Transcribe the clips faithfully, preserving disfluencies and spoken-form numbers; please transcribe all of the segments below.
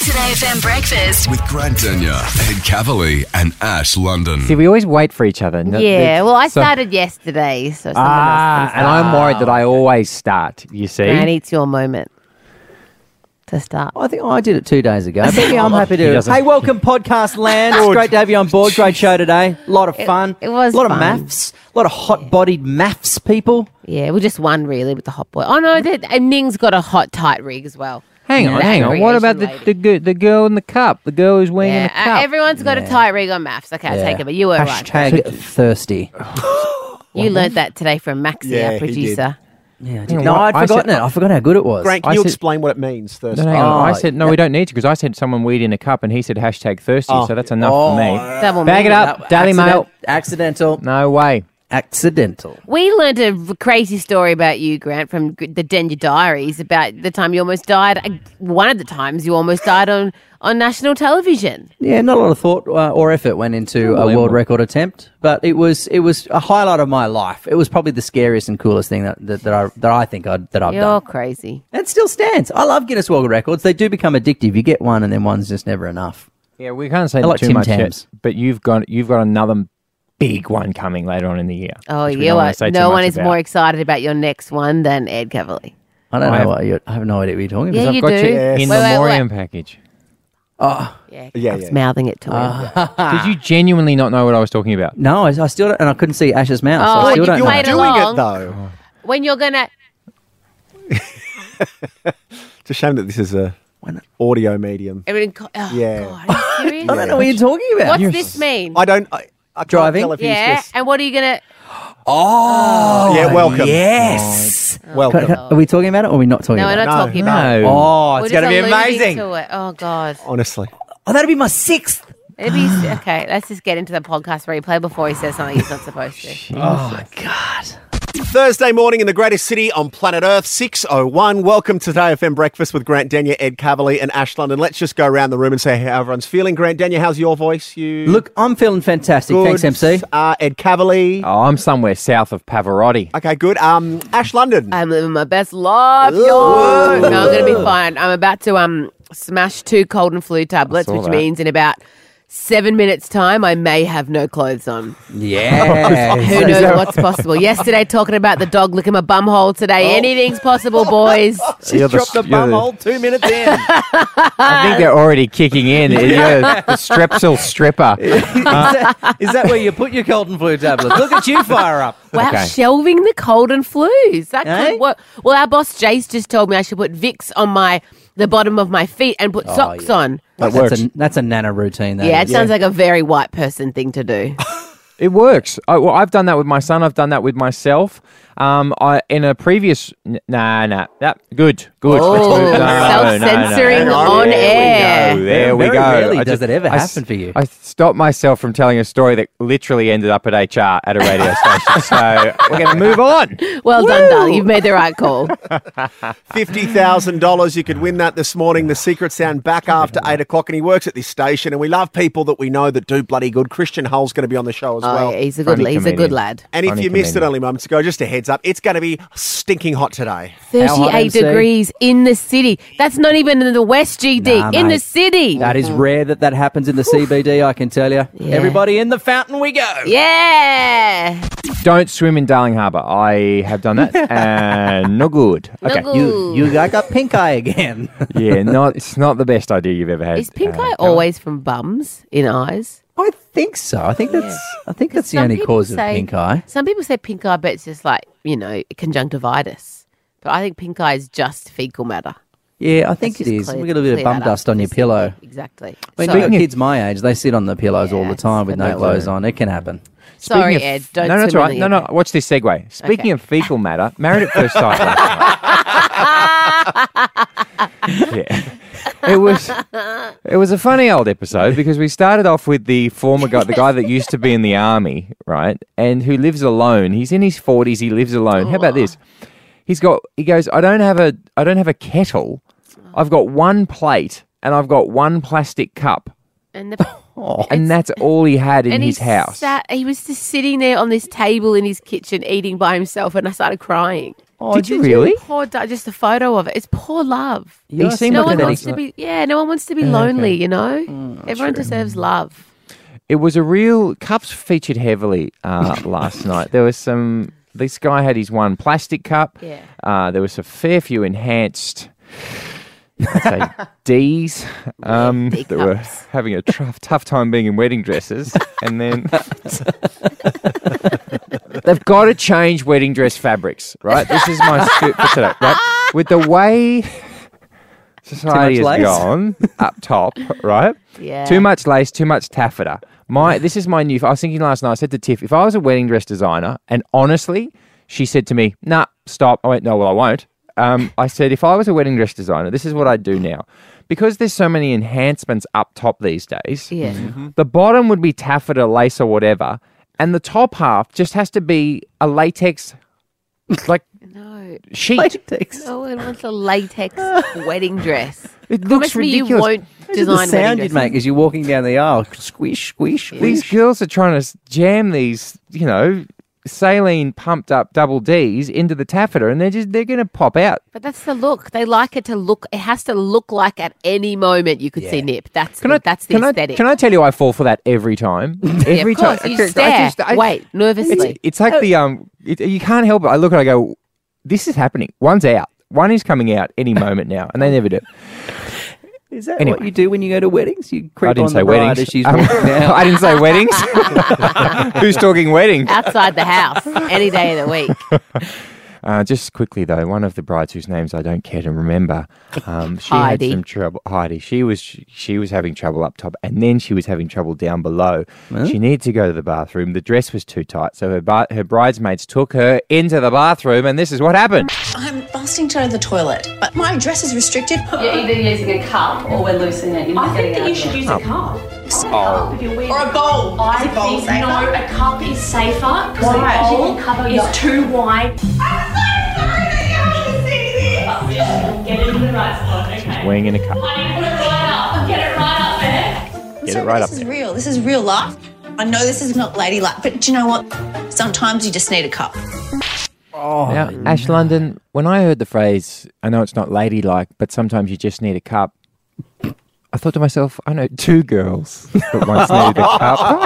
Today F M Breakfast With Grant Denyer, Ed Cavalier and Ash London. See, we always wait for each other. No- Yeah, the- well, I so- started yesterday, so someone Ah, else can and start. I'm worried that I always start, you see. Granny, it's your moment to start. I think I did it two days ago. But yeah, I'm happy He to. doesn't. Hey, welcome, podcast land. It's great to have you on board. Great show today. A lot of It- fun. it was a lot fun. of maths. A lot of hot-bodied maths people. Yeah, well, just one really with the hot boy. Oh, no, that- and Ming's got a hot, tight rig as well. Hang on, The hang on. What about the, aggregation the gi- the girl in the cup? The girl who's wearing Yeah, the uh, cup. everyone's got a tight rig on maths. Okay, I'll Yeah. take it, but you were right. Hashtag thirsty. You learnt that today from Maxie, Yeah, our he did. producer. Yeah, I Hang did. on, No, what- I'd I forgotten said- it. I forgot how good it was. Grant, can I you said- explain what it means, thirsty? No, hang on. Oh, I said no. We don't need to because I said someone weed in a cup, and he said hashtag thirsty. Oh. So that's enough Oh, for me. Double Bag it meaning. up, Daily Accident- Mail. Accidental. No way. Accidental. We learnt a v- crazy story about you, Grant, from G- the Denyer Diaries about the time you almost died. uh, One of the times you almost died on, on national television. Yeah, not a lot of thought uh, or effort went into a Unbelievable. world record attempt, but it was it was a highlight of my life. It was probably the scariest and coolest thing that that, that I that I think I'd, that I've You're done. crazy. And it still stands. I love Guinness World Records. They do become addictive. You get one, and then one's just never enough. Yeah, we can't say I like too Tim much yet, Tams. but you've got you've got another big one coming later on in the year. Oh, which we you don't wanna are. say too No much one is about. more excited about your next one than Ed Cavalier. I don't I know have- what you're, I have no idea what you're talking Yeah, about. you I've got do. you Yes. in Wait, wait, memoriam wait. package. Oh Yeah, Yeah, I was yeah. mouthing it to him. Did you genuinely not know what I was talking about? no, I, I still don't, and I couldn't see Ash's mouth. so Oh, I still you don't You're played know. doing along. it, though. When you're going to... It's a shame that this is a audio medium. Oh, Yeah. God, are you serious? I don't know what you're talking about. What's this mean? I don't... I, I can't Driving? tell if he's Yeah, just... and what are you going to... Oh, Yeah, welcome. Yes. Welcome. Are we talking about it or are we not talking No, we're about not No. talking about it. No. Oh, We're it's going to just be alluding amazing. to it. Oh, God. Honestly. Oh, that'll be my sixth. It'd be, okay, let's just get into the podcast replay before he says something he's not supposed to. Oh, my God. Thursday morning in the greatest city on planet Earth, six oh one. Welcome to Today F M Breakfast with Grant Denyer, Ed Cavalier and Ash London. Let's just go around the room and say how everyone's feeling. Grant Denyer, how's your voice? You Look, I'm feeling fantastic. good? Thanks, M C. Uh, Ed Cavalier. Oh, I'm somewhere south of Pavarotti. Okay, good. Um, Ash London. I'm living my best life, yo. No, I'm going to be fine. I'm about to um smash two cold and flu tablets, saw which that. means in about seven minutes' time, I may have no clothes on. Yeah. Who knows what's possible? Yesterday, talking about the dog licking my bum hole. Today, anything's possible, boys. She You're the- dropped the you're bum the- hole two minutes in. I think they're already kicking in. You're the Strepsil stripper. is, that, is that where you put your cold and flu tablets? Look at you fire up. Wow, Okay. shelving the cold and flus. That Eh? could work. Well, our boss Jace just told me I should put Vicks on my the bottom of my feet and put socks yeah. on. That that's works. A, that's a nana routine. That Yeah, is. it sounds like a very white person thing to do. It works. I, well, I've done that with my son. I've done that with myself. Um, I in a previous n- nah nah yeah, good good. Oh, Let's move- no, self-censoring no, no. on There air. we go. There we Very go. rarely I does just- it ever I happen s- for you. I stopped myself from telling a story that literally ended up at H R at a radio station. So we're going to move on. Well done, darling. You've made the right call. fifty thousand dollars. You could win that this morning. The Secret Sound back after eight o'clock, and he works at this station, and we love people that we know that do bloody good. Christian Hull's going to be on the show as Oh, well. yeah, he's a good. Funny He's a good comedian. lad. And if Funny you missed it comedian. only moments ago, just a heads up, it's going to be stinking hot today. How hot, thirty-eight M C? degrees in the city. That's not even in the West, G D. Nah, in the mate. city. That is rare that that happens in the C B D, I can tell you. Yeah. Everybody in the fountain we go. Yeah. Don't swim in Darling Harbour. I have done that, and no good. No Okay. good. You, you got got pink eye again. Yeah, not it's not the best idea you've ever had. Is pink uh, eye Carol. always from bums in eyes? I think so. I think that's I think that's the Some only people cause of say- pink eye. Some people say pink eye, but it's just like, you know, conjunctivitis. But I think pink eye is just fecal matter. Yeah, I think Let's it just is. clear- We got a bit of clear bum that up. dust on your Just- pillow. Exactly. I mean, Sorry, we've got kids my age. They sit on the pillows all the Yeah, time with no it's- clothes on. It can happen. Sorry Speaking of- Ed. Don't no, no, that's swim all in right. the No, no. ocean. Watch this segue. Speaking Okay. of fecal matter, Married at First Sight last night. Yeah. It was it was a funny old episode because we started off with the former guy, the guy that used to be in the army, right, and who lives alone. He's in his forties. He lives alone. How about this? He's got. He goes. I don't have a. I don't have a kettle. I've got one plate and I've got one plastic cup, And, the, and that's all he had in and his he house. Sat, he was just sitting there on this table in his kitchen eating by himself, and I started crying. Oh, Did you really? Poor, da- just a photo of it. It's poor love. He seemed No like one a wants nice- to be. Yeah, no one wants to be lonely. You know, everyone deserves love. It was a real Cups featured heavily uh, last night. There was some. This guy had his one plastic cup. Yeah. Uh, there was a fair few enhanced. I'd say D's um, D that were cups. having a tough, tough time being in wedding dresses, and then they've got to change wedding dress fabrics, right? This is my scoop for today, right? With the way society has lace? gone up top, right? Yeah. Too much lace, too much taffeta. My this is my new. I was thinking last night. I said to Tiff, if I was a wedding dress designer, and honestly, she said to me, "Nah, stop." I went, "No, well, I won't." Um, I said, if I was a wedding dress designer, this is what I'd do now. Because there's so many enhancements up top these days, Yeah. the bottom would be taffeta, lace, or whatever, and the top half just has to be a latex, like, No. sheet. Latex. No one wants a latex wedding dress. It looks Promise me you ridiculous. won't The design sound wedding you'd dresses. make as you're walking down the aisle. Squish, squish, squish. These girls are trying to s- jam these, you know, saline pumped up double D's into the taffeta, and they're just they're going to pop out. But that's the look. They like it to look. It has to look like at any moment you could see nip. That's Can the, I, that's the can aesthetic. I, can I tell you I fall for that every time? Yeah, Every of course. time. You I- I stare. just- I- Wait, nervously. It's, it's like the um. It, you can't help it. I look and I go, "This is happening. One's out. One is coming out any moment now," and they never do. Is that Anyway. what you do when you go to weddings? You creep I didn't on say the bride weddings. as she's Um, walking out. I didn't say weddings. Who's talking weddings? Outside the house, any day of the week. Uh, just quickly though, one of the brides whose names I don't care to remember, um, she Heidi. had some trouble. Heidi, she was she, she was having trouble up top, and then she was having trouble down below. She needed to go to the bathroom. The dress was too tight, so her ba- her bridesmaids took her into the bathroom, and this is what happened. I'm busting to go to the toilet, but my dress is restricted. You're either using a cup or we're loosening it. You're not I think getting that you out should of it. use a cup. Oh. If you're weird. Or a bowl. I Is a bowl think safer? no, a cup is safer because Why? a bowl Cover is your- too wide. Get it in the right spot, okay. Weighing in a cup. Honey, put it right up. Get it right up there. Get So it right up This is there. real. This is real life. I know this is not ladylike, but do you know what? Sometimes you just need a cup. Now, Ash London, when I heard the phrase, I know it's not ladylike, but sometimes you just need a cup, I thought to myself, I know two girls that once needed a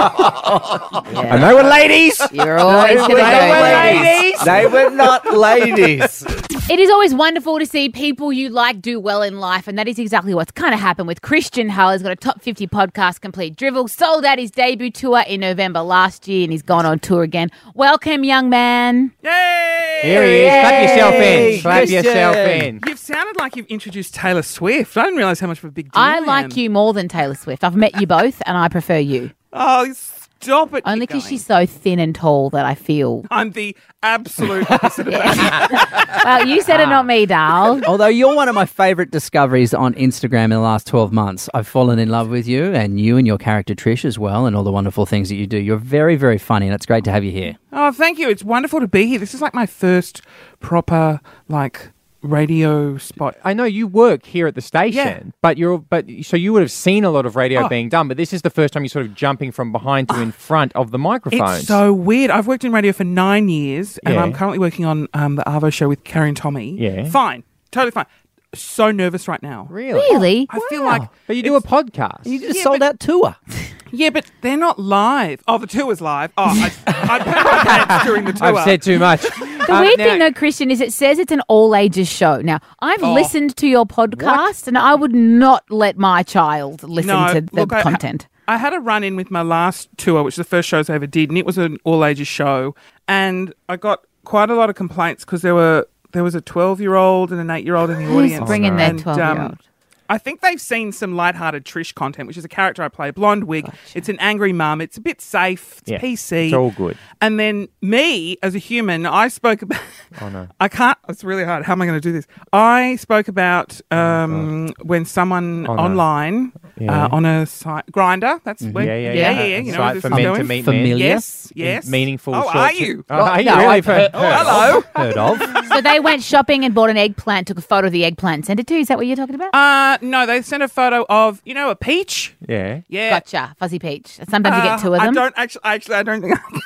cup. And they were ladies. You're always going to They go were there. ladies. They were not ladies. It is always wonderful to see people you like do well in life, and that is exactly what's kind of happened with Christian Hull. He's got a top fifty podcast, Complete Drivel, sold out his debut tour in November last year, and he's gone on tour again. Welcome, young man. Here he is. Clap yourself in. Clap Christian. yourself in. You've sounded like you've introduced Taylor Swift. I didn't realise how much of a big deal I I like am. you more than Taylor Swift. I've met you both, and I prefer you. Oh, stop it. Only Keep because going. she's so thin and tall that I feel. I'm the absolute opposite of that. Well, you said it, not me, Dal. Although you're one of my favourite discoveries on Instagram in the last twelve months. I've fallen in love with you and you and your character Trish as well and all the wonderful things that you do. You're very, very funny and it's great to have you here. Oh, thank you. It's wonderful to be here. This is like my first proper, like, radio spot. I know you work here at the station, Yeah. but you're but so you would have seen a lot of radio Oh. being done, but this is the first time you're sort of jumping from behind to in front of the microphones. It's so weird. I've worked in radio for nine years, and Yeah. I'm currently working on um, the Arvo show with Carrie and Tommy. Yeah. Fine. Totally fine. So nervous right now. really. Really? I feel like... But you do a podcast. You just Yeah, sold but- out tour. Yeah, but they're not live. Oh, the tour's live. Oh, I, I put my pants during the tour. I've said too much. The weird thing, though, Christian, is it says it's an all ages show. Now, I've Oh. listened to your podcast, and I would not let my child listen No, to the look, I- content. I had a run in with my last tour, which is the first shows I ever did, and it was an all ages show. And I got quite a lot of complaints because there were there was a twelve year old and an eight year old in the Who's audience. bringing their And, twelve-year-old? I think they've seen some lighthearted Trish content, which is a character I play, blonde wig. It's an angry mum. It's a bit safe. It's Yeah, P C. it's all good. And then me, as a human, I spoke about... Oh, no. I can't... It's really hard. How am I going to do this? I spoke about um, when someone Oh, no. online Yeah. uh, on a site... Grinder. That's where... Yeah, yeah, yeah. yeah. yeah, You know Site where this for is men going. to meet Familiar? men. Yes, yes. Meaningful. Oh, short are tri- you? Oh, are you no, really? I've heard, Oh, hello. heard of. So they went shopping and bought an eggplant, took a photo of the eggplant, and sent it to you. Is that what you're talking about? Uh, no, they sent a photo of, you know, a peach. Yeah. Yeah. Gotcha. Fuzzy peach. Sometimes you get two of Uh, them. I don't actually, actually, I don't think I can.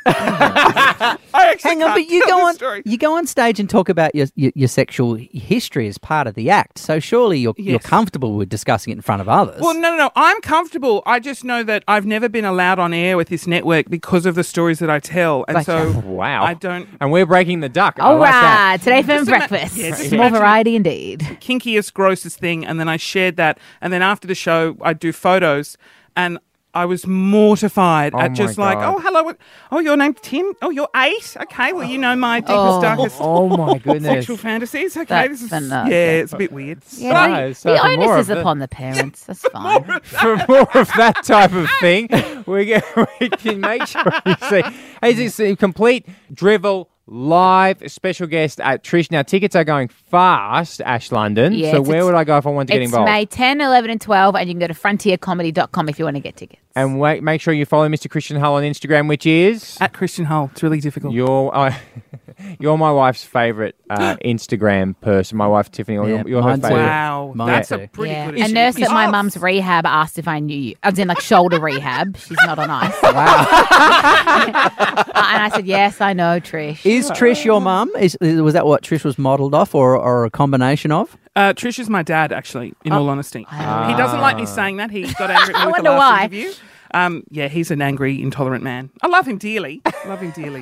I actually Hang on, can't but you tell go the on story. you go on stage and talk about your, your your sexual history as part of the act. So surely you're you're Yes. comfortable with discussing it in front of others. Well, no, no, no. I'm comfortable. I just know that I've never been allowed on air with this network because of the stories that I tell, and Gotcha. so Wow. I don't. And we're breaking the duck. I Oh, All like that. right, today for Just ima- breakfast. yeah, just More imagine- variety indeed. Kinkiest, grossest thing, and then I shared that, and then after the show, I do photos, and I was mortified Oh at my just like, God. oh, hello, what- oh, your name's Tim. Oh, you're eight. Okay, well, you know my deepest, Oh. darkest Oh my goodness. sexual fantasies. Okay, That's this is phenomenal. yeah, it's a bit weird. Yeah, No, the, so the for more onus of is the- upon the parents. That's fine. For more of that type of thing, we, get, we can make sure you see. Hey, this is a complete drivel live special guest at Trish. Now, tickets are going fast, Ash London. Yes, so where it's- would I go if I want to get It's involved? May tenth, eleven, and twelve, and you can go to frontier comedy dot com if you want to get tickets. And wait, make sure you follow Mister Christian Hull on Instagram, which is At Christian Hull, it's really difficult. you're uh, you're my wife's favorite uh, Instagram person. My wife Tiffany. You're, Yeah, you're her mine too. favorite. Wow, Mine that's too. a pretty Yeah. good. A nurse at my Oh, mum's rehab asked if I knew you. I was in like shoulder rehab. She's not on ice. Uh, and I said, yes, I know, Trish. is Trish your mum? Is was that what Trish was modelled off, or or a combination of? Uh, Trish is my dad, actually, in all honesty. He doesn't like me saying that. He got angry at me I with the wonder last why. interview. Um, yeah, he's an angry, intolerant man. I love him dearly. Love him dearly.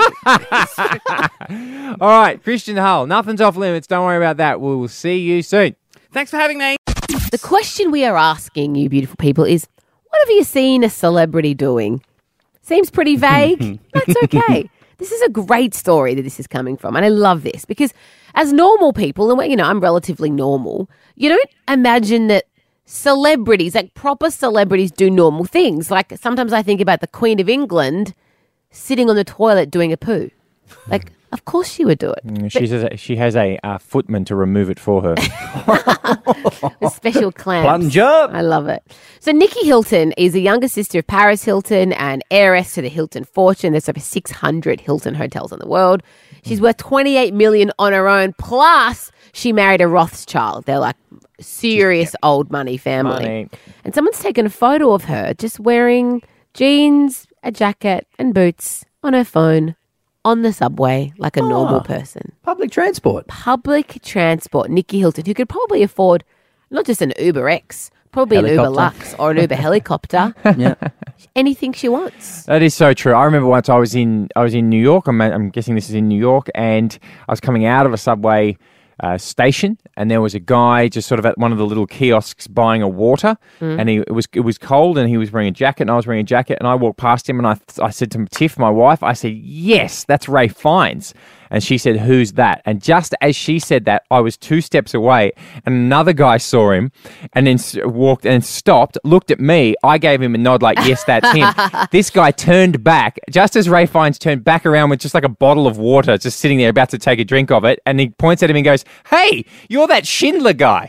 All right, Christian Hull. Nothing's off limits. Don't worry about that. We'll see you soon. Thanks for having me. The question we are asking you, beautiful people, is what have you seen a celebrity doing? Seems pretty vague. That's okay. This is a great story that this is coming from, and I love this because as normal people, and you know, I'm relatively normal, you don't imagine that celebrities, like proper celebrities, do normal things. Like sometimes I think about the Queen of England sitting on the toilet doing a poo. Like, of course she would do it. Mm, She has a, she has a uh, footman to remove it for her. With special clamps. Plunge up. I love it. So Nikki Hilton is the younger sister of Paris Hilton and heiress to the Hilton fortune. There's over six hundred Hilton hotels in the world. She's worth twenty-eight million dollars on her own. Plus, she married a Rothschild. They're like serious old money family. Money. And someone's taken a photo of her just wearing jeans, a jacket, and boots on her phone on the subway like a normal person. Public transport. Public transport. Nikki Hilton, who could probably afford not just an Uber X, probably an Uber Helicopter. Lux or an Uber helicopter. Yeah. Anything she wants. That is so true. I remember once I was in I was in New York. I'm, I'm guessing this is in New York, and I was coming out of a subway uh, station, and there was a guy just sort of at one of the little kiosks buying a water, and he it was it was cold, and he was wearing a jacket, and I was wearing a jacket, and I walked past him, and I I said to Tiff, my wife, I said, "Yes, that's Ray Fiennes." And she said, "Who's that?" And just as she said that, I was two steps away, and another guy saw him, and then s- walked and stopped, looked at me. I gave him a nod, like, "Yes, that's him." This guy turned back, just as Ray Fiennes turned back around with just like a bottle of water, just sitting there about to take a drink of it, and he points at him and goes, "Hey, you're that Schindler guy."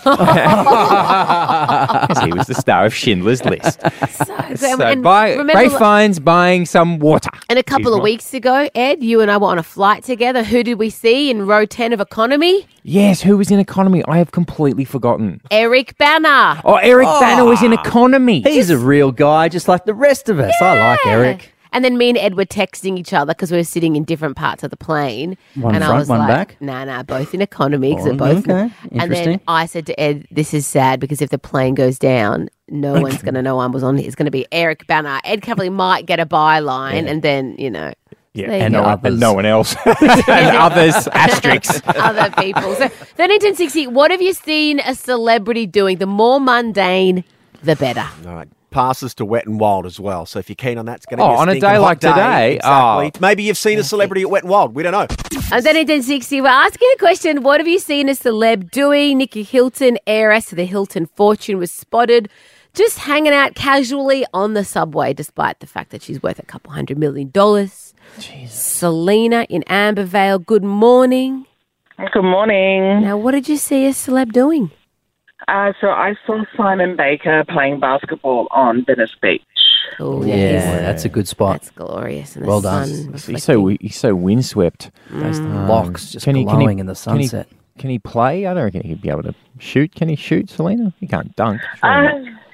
Because he was the star of Schindler's List. So good. So and buy, remember, Ray Fiennes buying some water. and a couple Excuse of me. weeks ago, Ed, you and I were on a flight together. Who did we see in row ten of economy? Yes, who was in economy? I have completely forgotten. Eric Banner. Oh, Eric Banner was in economy. He's a real guy, just like the rest of us. I like Eric. And then me and Ed were texting each other because we were sitting in different parts of the plane. One and I front, was one like, back? Nah, nah, both in economy because Oh, they're both. okay. And then Interesting. I said to Ed, "This is sad because if the plane goes down, no one's going to know I was on it. It's going to be Eric Banner. Ed Cavalier might get a byline, and then you know." Yeah, there you and, go. no, and no one else. and others, asterisks. Other people. So, thirteen sixty, what have you seen a celebrity doing? The more mundane, the better. All right. Passes to Wet and Wild as well. So if you're keen on that, it's going to Oh, be a on a stinking day hot like today? Exactly. Oh. Maybe you've seen a celebrity at Wet and Wild. We don't know. And then in ten sixty, we're asking a question. What have you seen a celeb doing? Nikki Hilton, heiress to the Hilton fortune, was spotted just hanging out casually on the subway, despite the fact that she's worth a couple hundred million dollars. Selena in Ambervale, good morning. Good morning. Now, what did you see a celeb doing? Uh, so I saw Simon Baker playing basketball on Venice Beach. Oh, Yeah, he's- that's a good spot. That's glorious. And the Well done. sun He's so he's so windswept. Those Um, locks just can he- can he- glowing in the can he- sunset. Can he play? I don't reckon he'd be able to shoot. Can he shoot, Selena? He can't dunk. surely Uh, not.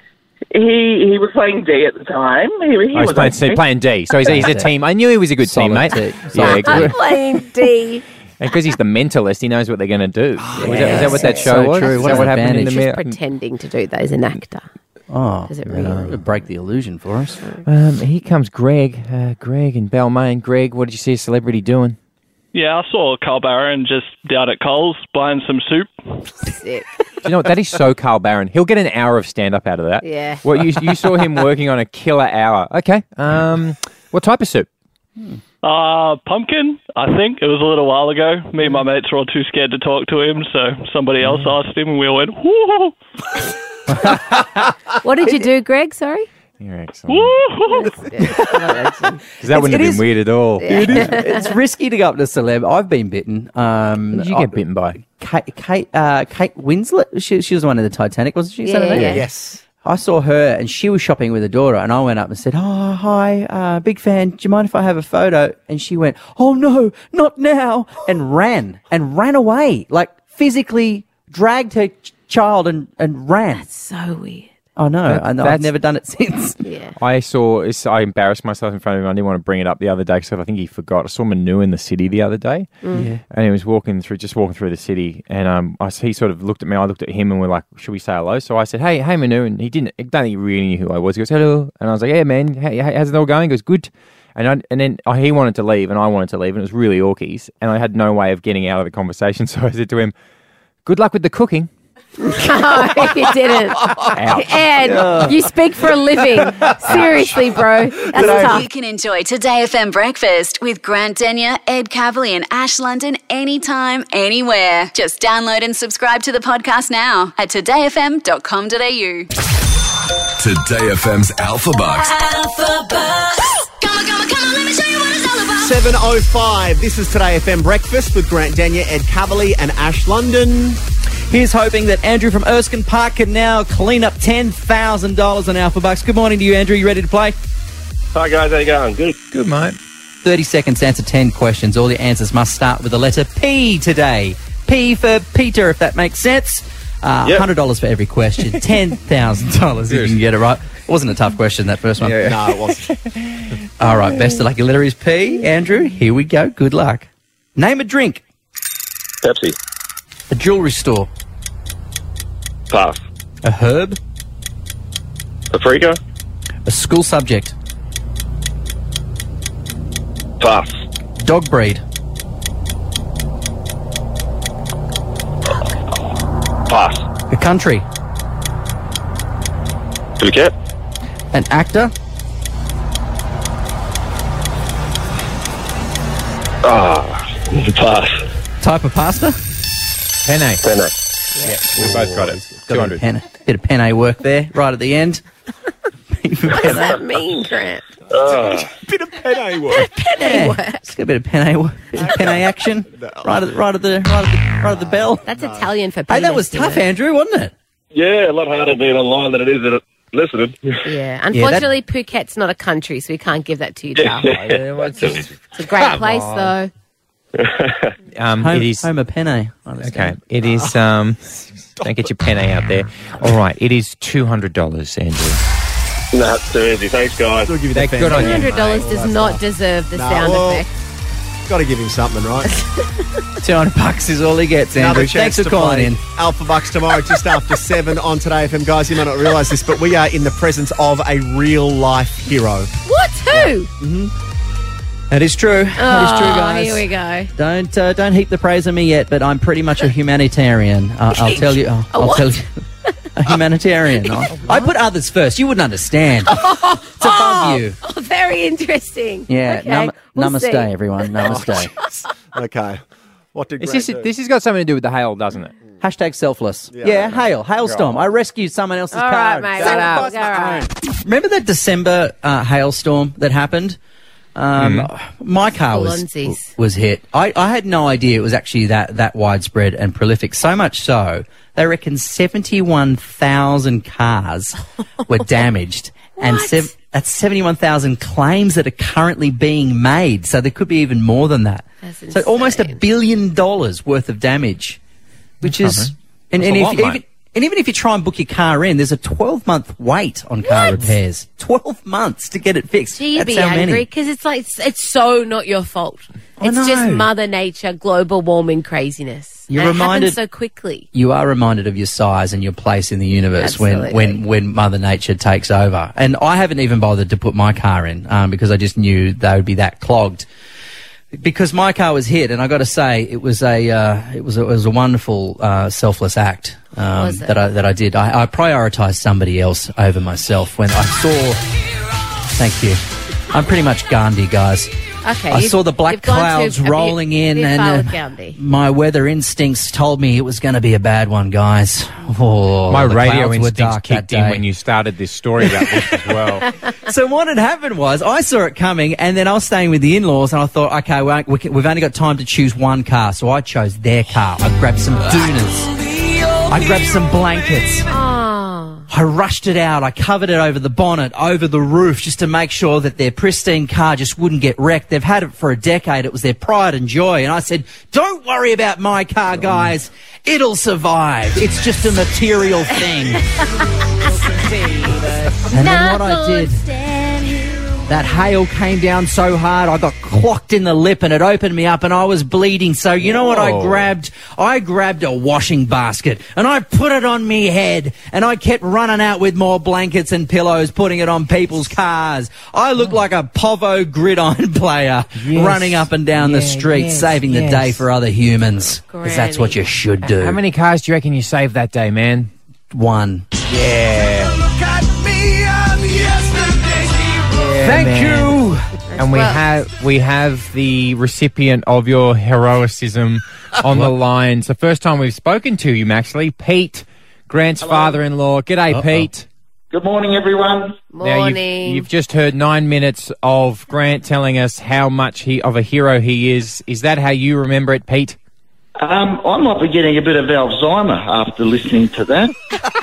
He he was playing D at the time. He, he Oh, he's was playing, okay. playing D. So he's, he's a team. I knew he was a good Solid teammate. D. Yeah, Solid good. Playing D. And because he's the mentalist, he knows what they're going to do. Was that- is yes. that what that That's show so was? true. Is What that an what happened in the advantage. Just mi- pretending to do that as an actor. Oh, Does it yeah, really? it'll break the illusion for us. Um, here comes Greg. Uh, Greg in Balmain. Greg, what did you see a celebrity doing? Yeah, I saw Carl Barron just down at Coles buying some soup. Sick. Do you know what? That is so Carl Barron. He'll get an hour of stand-up out of that. Yeah. Well, you, you saw him working on a killer hour. Okay. Um, what type of soup? Uh, pumpkin, I think. It was a little while ago. Me and my mates were all too scared to talk to him, so somebody else asked him and we all went, woo! What did you do, Greg? Sorry? You're excellent. Woo! Because that wouldn't it have is- been weird at all. It is, it's risky to go up to celeb. I've been bitten. Um, Who did you get bitten by? Kate, Kate, uh, Kate Winslet. She, she was the one in the Titanic, wasn't she? Is that her Yeah, name? yeah. Yes. I saw her and she was shopping with her daughter, and I went up and said, "Oh, hi, uh, big fan. Do you mind if I have a photo?" And she went, "Oh no, not now," and ran and ran away, like physically dragged her ch- child and, and ran. So weird. I know. That- I know. that's- I've never done it since. Yeah. I saw, it's- I embarrassed myself in front of him. I didn't want to bring it up the other day because I think he forgot. I saw Manu in the city the other day. Yeah. And he was walking through, just walking through the city. And um, I, he sort of looked at me. I looked at him and we're like, should we say hello? So I said, hey, hey, Manu. And he didn't, I don't think he really knew who I was. He goes, hello. And I was like, yeah, man, hey, hey, how's it all going? He goes, good. And I, and then uh, he wanted to leave and I wanted to leave. And it was really awkies. And I had no way of getting out of the conversation. So I said to him, good luck with the cooking. No, you didn't. Ouch. Ed, you speak for a living. Seriously, bro. That's tough. You can enjoy Today F M Breakfast with Grant Denyer, Ed Cavalier and Ash London anytime, anywhere. Just download and subscribe to the podcast now at today f m dot com dot a u. Today F M's Alpha Bucks. Alpha Bucks. Come on, come on, come on, let me show you what it's all about. seven oh five. This is Today F M Breakfast with Grant Denyer, Ed Cavalier and Ash London. Here's hoping that Andrew from Erskine Park can now clean up ten thousand dollars on Alpha Bucks. Good morning to you, Andrew. You ready to play? Hi, guys. How you going? Good. Good, mate. thirty seconds to answer ten questions. All your answers must start with the letter P today. P for Peter, if that makes sense. Uh, Yep. one hundred dollars for every question. ten thousand dollars if you can get it right. It wasn't a tough question, that first one. No, it wasn't. All right, best of luck. Your letter is P. Andrew, here we go. Good luck. Name a drink. Pepsi. A jewellery store. Pass. A herb. Paprika. A school subject. Pass. Dog breed. Pass. A country. Phuket. An actor. Ah. Pass. Type of pasta. Penne. Penne. We both got it. Got two a hundred. bit of penne, bit of penne work there, right at the end. What does that mean, Grant? Ah. Bit of penne work. Yeah, it's got a bit of penne, work, bit of penne action, right at, right at the, right at the, right at the bell. That's Italian for Hey, that penis, was isn't tough, it? Andrew, wasn't it? Yeah, a lot harder being online than it is at listening. Yeah. Unfortunately, Phuket's not a country, so we can't give that to you, Dal. It's a great place, though. Um, Home, it is. home of penne. I Okay, understand. it is. Um, don't get your penne out there. All right, it is two hundred dollars, Andrew. Nah, too easy. Thanks, guys. We'll give you Thank- that good on you. two hundred dollars does not deserve the Nah, sound well, effect. Got to give him something, right? two hundred bucks is all he gets, Another Andrew. chance Thanks for to calling play in. Alpha Bucks tomorrow, just after seven on Today F M. Guys, you may not realise this, but we are in the presence of a real life hero. What? Who? That is true. That is true, Oh, guys. here we go. Don't uh, don't heap the praise on me yet, but I'm pretty much a humanitarian. Uh, I'll tell you. I'll, I'll what? tell you. A humanitarian. I, I put others first. You wouldn't understand. It's above you. Oh, very interesting. Yeah. Okay, Nam- we'll namaste, see. everyone. Namaste. Okay. What did This Grant is do? this has got something to do with the hail, doesn't it? Hashtag selfless. Yeah, Yeah, I know. hail, hailstorm. I rescued someone else's All car. right, mate. Sacrificed All my right. own. Remember that December uh, hailstorm that happened? Um, My car was Alonzi's. was hit. I, I had no idea it was actually that, that widespread and prolific. So much so, they reckon seventy-one thousand cars were damaged. And What? sev- that's seventy-one thousand claims that are currently being made. So there could be even more than that. That's So almost a insane. billion dollars worth of damage, which That's is... something. And, That's and a if, lot, even, mate. And even if you try and book your car in, there's a twelve-month wait on car What? repairs. twelve months to get it fixed. Gee, you'd That's be how angry many. because it's like it's, it's so not your fault. I It's just know. Mother Nature, global warming craziness. You're and reminded- it happens so quickly. You are reminded of your size and your place in the universe when, Absolutely. when, when Mother Nature takes over. And I haven't even bothered to put my car in um, because I just knew they would be that clogged. Because my car was hit, and I got to say, it was a uh, it was a, it was a wonderful uh, selfless act um, Was it? that I that I did. I, I prioritised somebody else over myself when I saw. Thank you. I'm pretty much Gandhi, guys. Okay, I you've- saw the black you've gone too- clouds a bit- rolling in, bit and far uh, with Gandhi. my weather instincts told me it was going to be a bad one, guys. Oh, My the radio clouds were instincts dark that kicked in day. when you started this story about this as well. So what had happened was I saw it coming, and then I was staying with the in-laws, and I thought, okay, well, we can, we've only got time to choose one car, so I chose their car. I grabbed some doonas. I grabbed some blankets. Oh. I rushed it out. I covered it over the bonnet, over the roof, just to make sure that their pristine car just wouldn't get wrecked. They've had it for a decade. It was their pride and joy. And I said, don't worry about my car, guys. It'll survive. It's just a material thing. And then what I did, that hail came down so hard, I got clocked in the lip and it opened me up and I was bleeding. So you know what I Whoa. grabbed? I grabbed a washing basket and I put it on me head and I kept running out with more blankets and pillows, putting it on people's cars. I looked like a Povo gridiron player Yes. running up and down the Yeah, street, yes, saving the yes. day for other humans. Because that's what you should do. How many cars do you reckon you saved that day, man? One. Yeah. Thank man. you. And we Well- have we have the recipient of your heroicism on the line. It's the first time we've spoken to you, actually. Pete, Grant's father-in-law. G'day, Uh-oh. Pete. Good morning, everyone. Now, you've, Morning. you've just heard nine minutes of Grant telling us how much he of a hero he is. Is that how you remember it, Pete? Um, I might be getting a bit of Alzheimer after listening to that.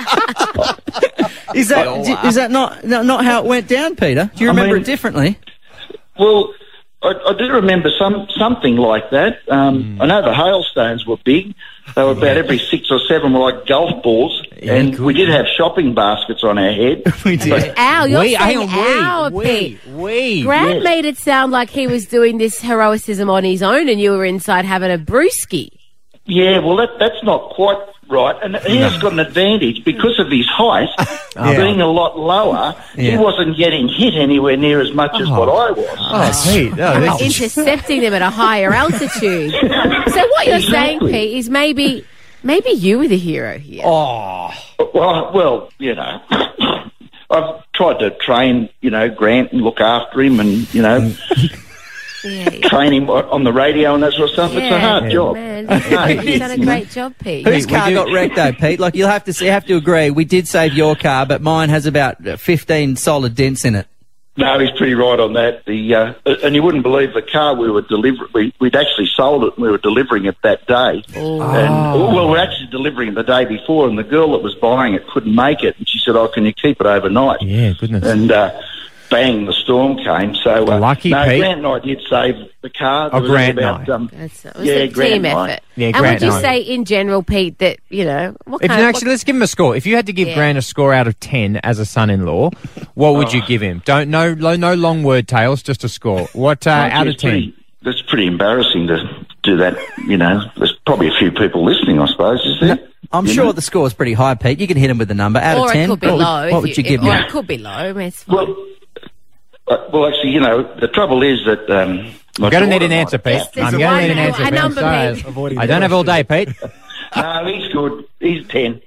Is that d- is that not, not not how it went down, Peter? Do you I remember mean- it differently? Well, I, I do remember some something like that. Um, I know the hailstones were big. They were about every six or seven were like golf balls. Yeah, and cool. we did have shopping baskets on our head. We did. Ow, you're we, saying hang on, ow, we, Pete. we, we. Grant Yes. made it sound like he was doing this heroicism on his own and you were inside having a brewski. Yeah, well, that, that's not quite right. And he has got an advantage because of his height, being a lot lower. He Yeah. wasn't getting hit anywhere near as much as what I was. Oh, Pete. Oh, this is- Intercepting them at a higher altitude. So what you're saying, Exactly. Pete, is maybe maybe you were the hero here. Oh, Well, well, you know, I've tried to train, you know, Grant and look after him and, you know, Yeah, train him on the radio and that sort of stuff. It's a Yeah. hard Yeah. job. man, No, you've it done a is. great job, Pete. whose we car do- got wrecked though, Pete? Like you'll have to you have to agree. We did save your car, but mine has about fifteen solid dents in it. No, he's pretty right on that. The uh, and you wouldn't believe the car we were delivering. We, we'd actually sold it and we were delivering it that day. Oh. And well, we're actually delivering it the day before, and the girl that was buying it couldn't make it, and she said, "Oh, can you keep it overnight?" Yeah, goodness. And uh, bang, the storm came. So uh, Lucky no, Pete. Grant and I did save the car. Oh, There was Grant about, and I. um, That's, it was Yeah, a Grant team and I. effort. Yeah, and Grant would you and I. say in general, Pete, that, you know, what If kind you of... actually, let's give him a score. If you had to give Yeah. Grant a score out of ten as a son-in-law, what would you give him? Don't no no, no long word tales, just a score. What uh, Oh, out it's of ten? pretty- That's pretty embarrassing to do that, you know. There's probably a few people listening, I suppose, is there? I'm You sure know? the score's pretty high, Pete. You can hit him with the number out or of ten. it could be what low. would, if what would you give Or me? it could be low. I mean, it's fine. Well, uh, well, actually, you know, the trouble is that... Um, I'm going to need an answer, Pete. There's I'm a going to need one- an answer. a Pete. I'm number, sorry. Pete. I don't have all day, Pete. No, he's good. He's ten.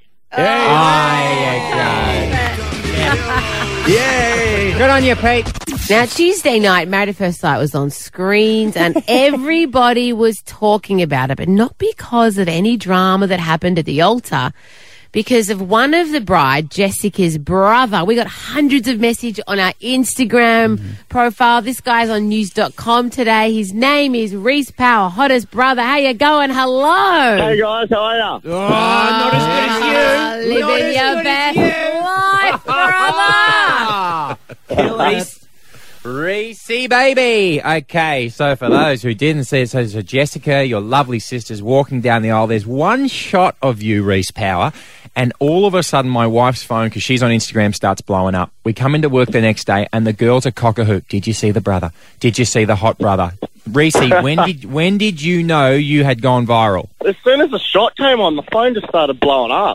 Yay! Good on you, Pete. Now, Tuesday night, Married at First Sight was on screens and everybody was talking about it, but not because of any drama that happened at the altar. Because of one of the bride, Jessica's brother. We got hundreds of messages on our Instagram Mm-hmm. profile. This guy's on news dot com today. His name is Reese Power, hottest brother. How you going? Hello. Hey guys, how are ya? Oh, not as good as you. Living Not as your good best life, brother. Reese. Reese, baby. Okay, so for those who didn't see it, so, so Jessica, your lovely sister's walking down the aisle. There's one shot of you, Reese Power, And all of a sudden, my wife's phone, because she's on Instagram, starts blowing up. We come into work the next day, and the girls are cock-a-hoop. Did you see the brother? Did you see the hot brother? Reese, when did when did you know you had gone viral? As soon as the shot came on, the phone just started blowing up.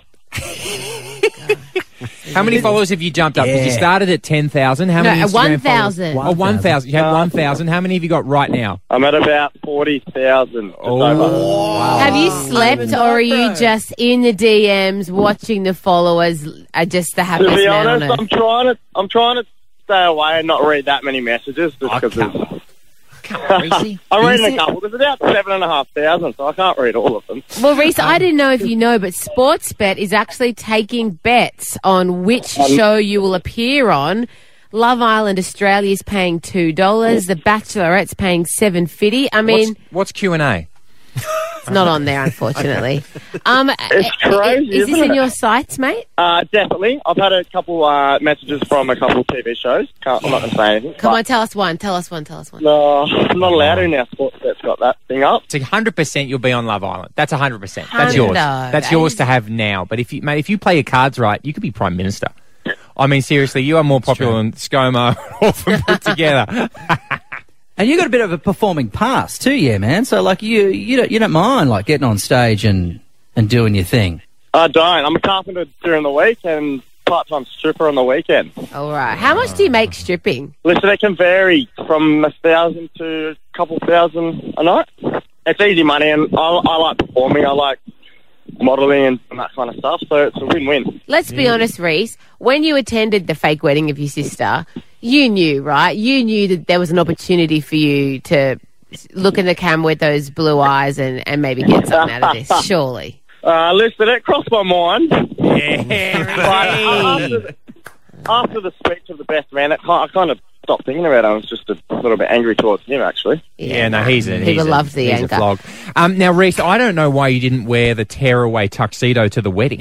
How many followers have you jumped up? Because you Yeah. started at ten thousand. How No, many at Instagram one followers? thousand. Oh, one thousand. You had one thousand. How many have you got right now? I'm at about forty thousand. Oh, Have you slept or are you just in the D Ms watching the followers? Are just the To happiest be man honest, on earth? I'm trying to I'm trying to stay away and not read that many messages just because there's I'm reading a couple. There's about seven and a half thousand, so I can't read all of them. Well, Reese, I didn't know if you know, but Sportsbet is actually taking bets on which Um, show you will appear on. Love Island Australia is paying two dollars. The Bachelorette's paying seven fifty. I mean, what's, what's Q and A? it's not on there, unfortunately. Um, It's crazy, Is this isn't in it? your sites, mate? Uh, definitely. I've had a couple uh, messages from a couple of T V shows. Can't, I'm not going to say anything. Come but- on, tell us one. Tell us one. Tell us one. No, I'm not allowed to now. Sportsbet's got that thing up. It's one hundred percent you'll be on Love Island. That's one hundred percent. That's yours. Hundo. That's yours to have now. But if you, mate, if you play your cards right, you could be Prime Minister. I mean, seriously, you are more popular than ScoMo all of them put together. And you got a bit of a performing past too, yeah, man. So like you, you don't, you don't mind like getting on stage and, and doing your thing. I don't. I'm a carpenter during the week and part-time stripper on the weekend. All right. How much do you make stripping? Listen, it can vary from a thousand to a couple thousand a night. It's easy money, and I, I like performing. I like modelling and, and that kind of stuff, so it's a win-win. Let's be honest, Reese. When you attended the fake wedding of your sister, you knew, right? You knew that there was an opportunity for you to look in the camera with those blue eyes and, and maybe get something out of this, surely. Uh, listen, it crossed my mind. Yeah. But after, the, after the speech of the best man, it, I kind of stopped thinking about it. I was just a little bit angry towards him, actually. Yeah, no, he's a, he's People a, love the he's a anger. flog. Um, now, Reese, I don't know why you didn't wear the tearaway tuxedo to the wedding.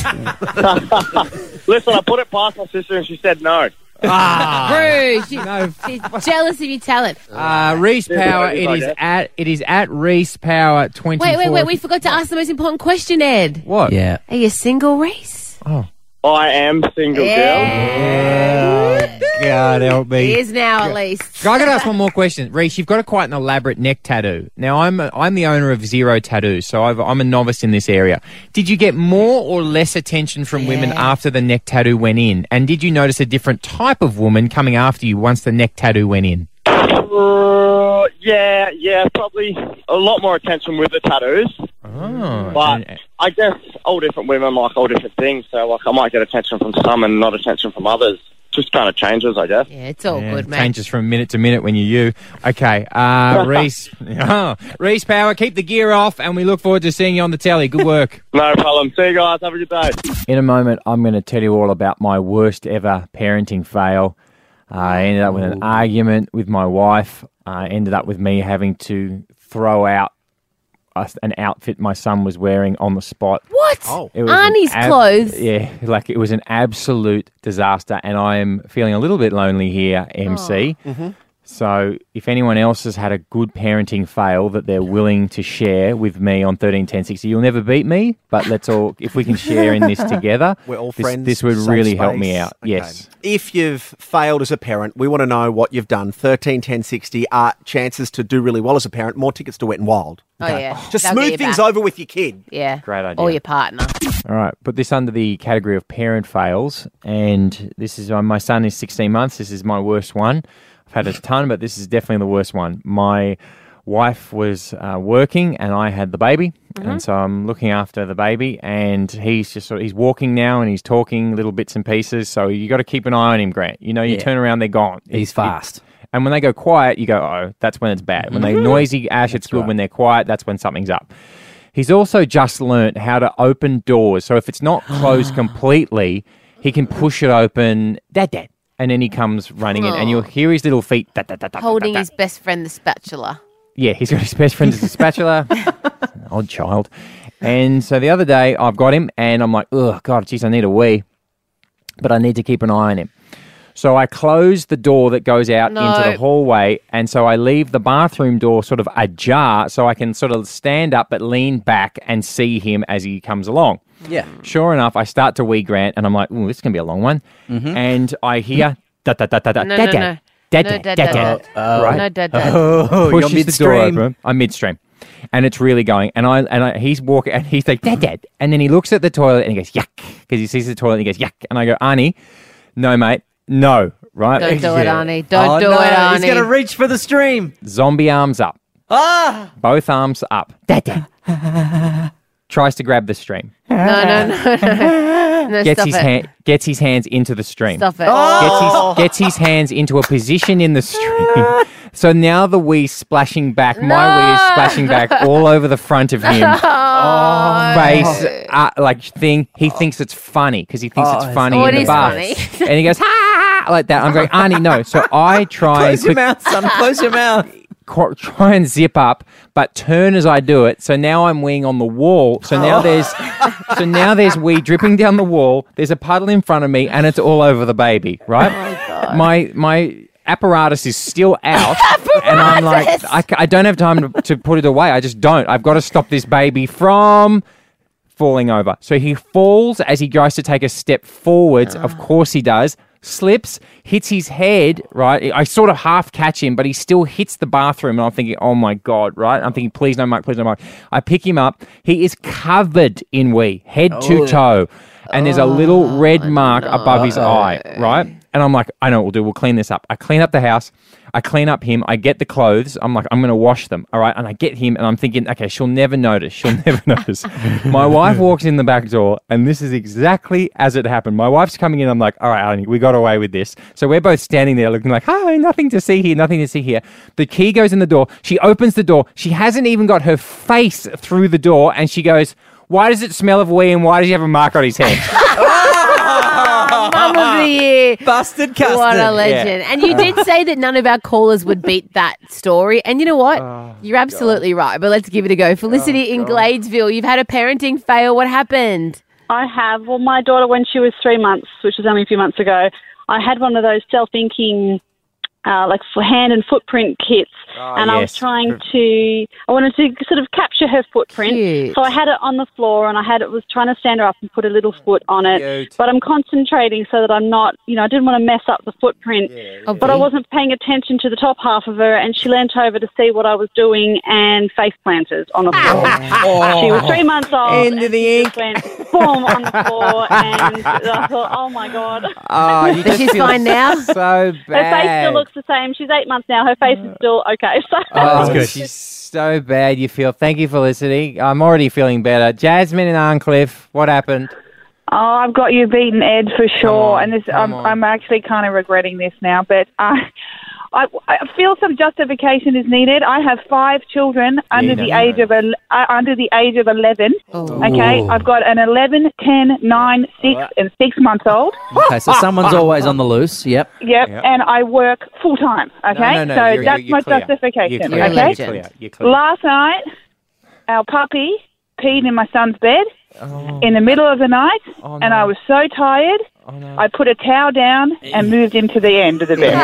Listen, I put it past my sister and she said no. Ah, Rude. She, she's jealous of your talent. Uh, Reese Yeah, Power. I It is guess. at it is at Reese Power twenty. Wait, wait, wait. We forgot to ask the most important question, Ed. What? Yeah. Are you single, Reese? Oh, I am single, yeah. God help me. He is now, at least. I got to ask one more question, Reese. You've got a quite an elaborate neck tattoo. Now, I'm a, I'm the owner of Zero Tattoos, so I've, I'm a novice in this area. Did you get more or less attention from women after the neck tattoo went in? And did you notice a different type of woman coming after you once the neck tattoo went in? Uh, yeah, yeah, probably a lot more attention with the tattoos. Oh, But I guess all different women like all different things, so like I might get attention from some and not attention from others. Just kind of changes, I guess. Yeah, it's all Yeah, good, mate. changes from minute to minute when you're you. Okay, uh, Reese, oh, Reese Power, keep the gear off, and we look forward to seeing you on the telly. Good work. No problem. See you guys. Have a good day. In a moment, I'm going to tell you all about my worst ever parenting fail. Uh, I ended up with an argument with my wife. I uh, ended up with me having to throw out a, an outfit my son was wearing on the spot. What? It was an Arnie's ab- clothes? Yeah, like it was an absolute disaster, and I am feeling a little bit lonely here, M C. Mhm. So if anyone else has had a good parenting fail that they're willing to share with me on thirteen ten sixty, you'll never beat me, but let's all, if we can share in this together, We're all this, friends. this would safe really help me space. out. Okay. Yes. If you've failed as a parent, we want to know what you've done. thirteen ten sixty are chances to do really well as a parent. More tickets to Wet and Wild. Oh, yeah. Just They'll get smooth you things back. over with your kid. Yeah. Great idea. Or your partner. All right, put this under the category of parent fails, and this is uh, my son is sixteen months. This is my worst one. I've had a ton, but this is definitely the worst one. My wife was uh, working, and I had the baby, and so I'm looking after the baby, and he's just sort of, he's walking now, and he's talking little bits and pieces. So you got to keep an eye on him, Grant. You know, you Yeah. turn around, they're gone. He's It- fast. it- and when they go quiet, you go, oh, that's when it's bad. When they're noisy, Ash, it's good. right. When they're quiet, that's when something's up. He's also just learnt how to open doors. So if it's not closed completely, he can push it open, dad, dad. And then he comes running in, and you'll hear his little feet. Da, da, da, da, Holding da, da. his best friend, the spatula. Yeah, he's got his best friend as a spatula. Odd child. And so the other day, I've got him, and I'm like, oh, God, geez, I need a wee. But I need to keep an eye on him. So I close the door that goes out No. into the hallway, and so I leave the bathroom door sort of ajar so I can sort of stand up but lean back and see him as he comes along. Yeah. Sure enough, I start to wee Grant, and I'm like, "Ooh, this is going to be a long one." Mhm. And I hear, da da da da da, No, da no, da, no. da No, da da, da da, da. da. Right? No, da, da. Oh, Pushes you're the door midstream. open. I'm midstream. And it's really going. And I and I, he's walking, and he's like, Dad, Dad. And then he looks at the toilet and he goes, yuck, because he sees the toilet and he goes, yuck. And I go, Arnie, no, mate, no, right? Don't do it, Arnie. Don't oh, do no, it, Arnie. He's going to reach for the stream. Zombie arms up. Ah! Both arms up. Dad, Dad. Tries to grab the stream. No, no, no, no. no Gets stop his it. hand, gets his hands into the stream. Stop it. Gets his, gets his hands into a position in the stream. So now the wee splashing back, my wee is splashing back all over the front of him. Oh, Face, uh, like thing. He thinks it's funny because he thinks Oh, it's funny oh, in it the is bath. funny. And he goes, ha, ha, ha, like that. I'm going, Arnie, no. So I try and Close your quick- mouth, son. Close your mouth. qu- try and zip up, but turn as I do it. So now I'm weeing on the wall. So now there's so now there's wee dripping down the wall. There's a puddle in front of me, and it's all over the baby. Right? Oh, God. My my apparatus is still out, and I'm like, I, ca- I don't have time to, to put it away. I just don't. I've got to stop this baby from falling over. So he falls as he tries to take a step forwards. Of course he does. Slips, hits his head, right? I sort of half catch him, but he still hits the bathroom. And I'm thinking, oh my God, right? I'm thinking, please no, Mike, please no, Mike. I pick him up. He is covered in wee, head to Oh. toe. And there's a little red mark above his Uh-oh. eye, right? And I'm like, I know what we'll do. We'll clean this up. I clean up the house. I clean up him. I get the clothes. I'm like, I'm going to wash them. All right. And I get him and I'm thinking, okay, she'll never notice. She'll never notice. My wife walks in the back door and this is exactly as it happened. My wife's coming in. I'm like, all right, Alan, we got away with this. So we're both standing there looking like, hi, nothing to see here, nothing to see here. The key goes in the door. She opens the door. She hasn't even got her face through the door. And she goes, why does it smell of wee and why does he have a mark on his head? Mum of the year. Busted custard. What a legend. And you did say that none of our callers would beat that story. And you know what? You're absolutely right. But let's give it a go. Felicity in Gladesville, you've had a parenting fail. What happened? I have. Well, my daughter, when she was three months, which was only a few months ago, I had one of those self-inking, uh, like for hand and footprint kits. Oh, and I was yes. trying to, I wanted to sort of capture her footprint. Cute. So I had it on the floor and I had it, was trying to stand her up and put a little foot on it. Cute. But I'm concentrating so that I'm not, you know, I didn't want to mess up the footprint. Of But I the- wasn't paying attention to the top half of her, and she leant over to see what I was doing and face planted on the floor. She was three months old. Into and the she ink. just went boom on the floor, and I thought, oh my God. Oh, you But just she's feel fine now? So Her face bad. still looks the same. She's eight months now. Her face is still okay. So Oh, That's good. she's so bad. You feel. Thank you, Felicity. I'm already feeling better. Jasmine and Arncliffe, what happened? Oh, I've got you beaten, Ed, for sure. on, and this, come I'm, on. I'm actually kind of regretting this now, but uh, I, I feel some justification is needed. I have five children under no, the no. age of el- uh, under the age of eleven. Oh. Okay, I've got an eleven, ten, nine, six, and six months old. Okay, so someone's always on the loose. Yep. Yep, Yep. and I work full time. Okay, No, no, no, so you're- that's you're my clear. justification. You're clear. You're a okay, You're clear. You're clear. last night our puppy peed in my son's bed Oh, in the middle of the night, Oh, and no. I was so tired. oh, no. I put a towel down and moved him to the end of the bed.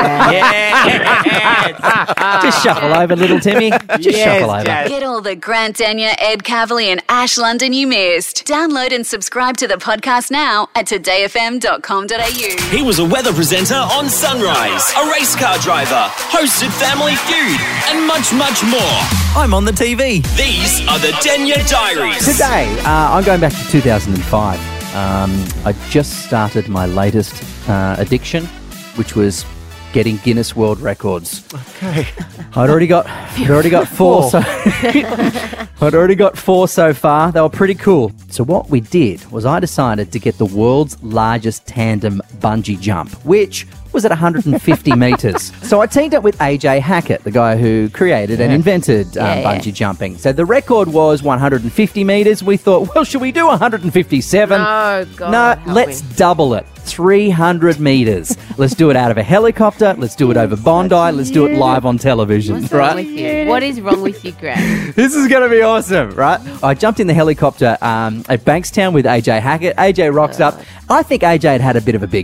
Just shuffle over, little Timmy. Just Yes, shuffle over. Jazz. Get all the Grant Daniel, Ed Cavalier and Ash London you missed. Download and subscribe to the podcast now at today f m dot com dot a u. He was a weather presenter on Sunrise, a race car driver, hosted Family Feud, and much, much more. I'm on the T V. These are the Denya Diaries. Today, uh, I'm going back to two thousand five. Um, I just started my latest uh, addiction, which was getting Guinness World Records. Okay. I'd already got, I'd already got four. So I'd already got four so far. They were pretty cool. So what we did was I decided to get the world's largest tandem bungee jump, which was at one hundred fifty metres. So I teamed up with A J Hackett, the guy who created and invented um, Yeah, yeah. bungee jumping. So the record was one hundred fifty metres. We thought, well, should we do one hundred fifty-seven? Oh, God. No, help let's me. double it. three hundred metres. Let's do it out of a helicopter. Let's do it over Bondi. Let's do it live on television. What's wrong right? with you? What is wrong with you, Grant? This is going to be awesome, right? I jumped in the helicopter um, at Bankstown with A J Hackett. A J rocks up. I think A J had had a bit of a big night.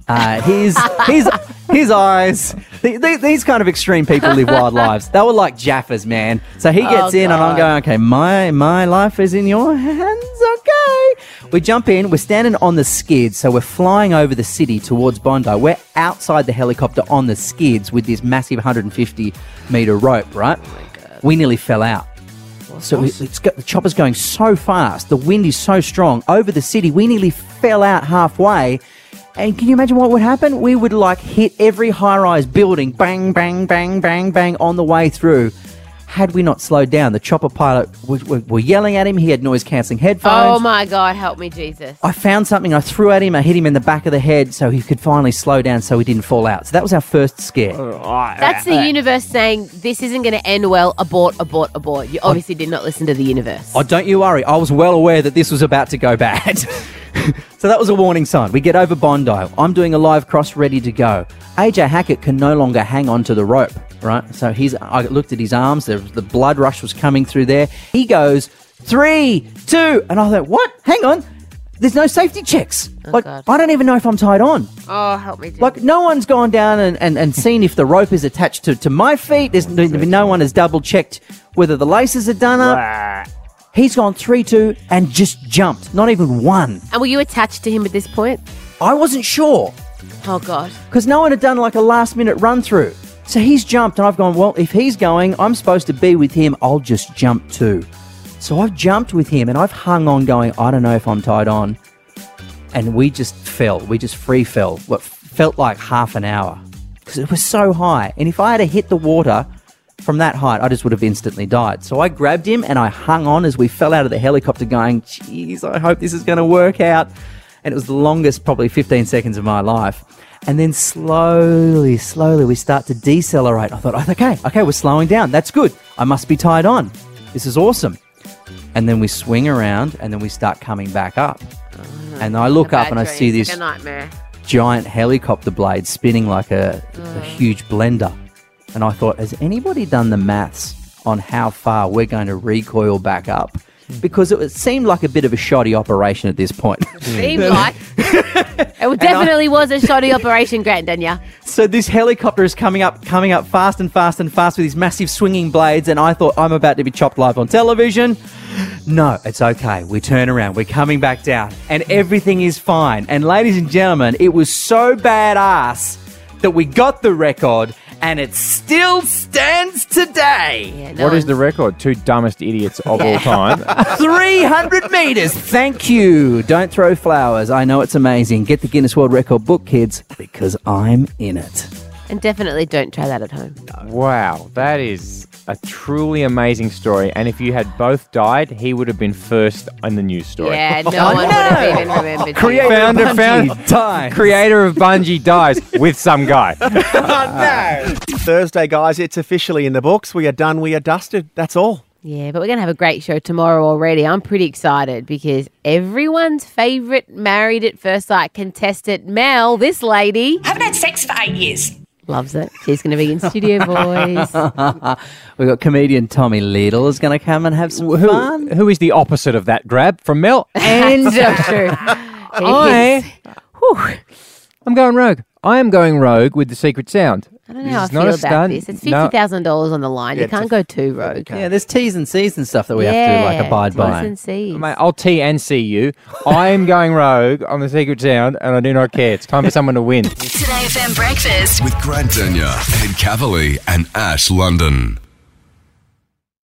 Uh, his his his eyes. The, the, these kind of extreme people live wild lives. They were like Jaffas, man. So he gets Oh, in, and I'm God. going, okay, my my life is in your hands. Okay. We jump in. We're standing on the skids, so we're flying over the city towards Bondi. We're outside the helicopter on the skids with this massive one hundred fifty meter rope. Right? Oh my God. We nearly fell out. So we, it's got, the chopper's going so fast. The wind is so strong over the city. We nearly fell out halfway. And can you imagine what would happen? We would like hit every high-rise building, bang, bang, bang, bang, bang, on the way through. Had we not slowed down, the chopper pilot was, were, were yelling at him. He had noise-cancelling headphones. Oh, my God. Help me, Jesus. I found something. I threw at him. I hit him in the back of the head so he could finally slow down so he didn't fall out. So that was our first scare. That's the universe saying, this isn't going to end well. Abort, abort, abort. You obviously did not listen to the universe. Oh, don't you worry. I was well aware that this was about to go bad. So that was a warning sign. We get over Bondi. I'm doing a live cross ready to go. A J Hackett can no longer hang on to the rope, right? So he's. I looked at his arms. The, the blood rush was coming through there. He goes, three, two. And I thought, what? Hang on. There's no safety checks. Oh, like, God. I don't even know if I'm tied on. Oh, help me, Jesus. Like, no one's gone down and, and, and seen if the rope is attached to, to my feet. There's no, no one has double-checked whether the laces are done up. He's gone three two and just jumped. Not even one. And were you attached to him at this point? I wasn't sure Oh, God. because no one had done like a last-minute run-through. So he's jumped and I've gone, well, if he's going, I'm supposed to be with him. I'll just jump too. So I've jumped with him and I've hung on going, I don't know if I'm tied on. And we just fell. We just free fell. What felt like half an hour because it was so high. And if I had to hit the water from that height, I just would have instantly died. So I grabbed him and I hung on as we fell out of the helicopter going, geez, I hope this is going to work out. And it was the longest, probably fifteen seconds of my life. And then slowly, slowly, we start to decelerate. I thought, oh, okay, okay, we're slowing down. That's good. I must be tied on. This is awesome. And then we swing around and then we start coming back up. And I look up and I see this Like a nightmare. giant helicopter blade spinning like a, a huge blender. And I thought, has anybody done the maths on how far we're going to recoil back up? Because it, was, seemed like a bit of a shoddy operation at this point. Seemed like. It definitely was a shoddy operation, Grant Daniel. So this helicopter is coming up, coming up fast and fast and fast with these massive swinging blades, and I thought, I'm about to be chopped live on television. No, it's okay. We turn around. We're coming back down, and everything is fine. And ladies and gentlemen, it was so badass that we got the record, and it still stands today. What is the record? Two dumbest idiots of all time. three hundred metres. Thank you. Don't throw flowers. I know it's amazing. Get the Guinness World Record book, kids, because I'm in it. And definitely don't try that at home. Wow, that is a truly amazing story. And if you had both died, he would have been first in the news story. Yeah, no one would have even remembered. Creator you. founder, of found, Bungie dies. creator of Bungie dies with some guy. Thursday, guys, it's officially in the books. We are done. We are dusted. That's all. Yeah, but we're going to have a great show tomorrow already. I'm pretty excited because everyone's favourite Married at First Sight contestant, Mel, this lady, I haven't had sex for eight years. loves it. She's going to be in studio, boys. We've got comedian Tommy Lidl is going to come and have some Who, fun. who is the opposite of that grab from Mel? And so true. I, whew, I'm going rogue. I am going rogue with the secret sound. I don't know This how I is feel not a about stunt. this. It's No. fifty thousand dollars on the line. Yeah, you can't it's go too rogue. Yeah, there's T's and C's and stuff that we have to like abide T's by. and C's. Mate, I'll T and C you. I am going rogue on the secret sound, and I do not care. It's time for someone to win. Today F M Breakfast. With Grant Denyer, Ed Cavalier, and Ash London.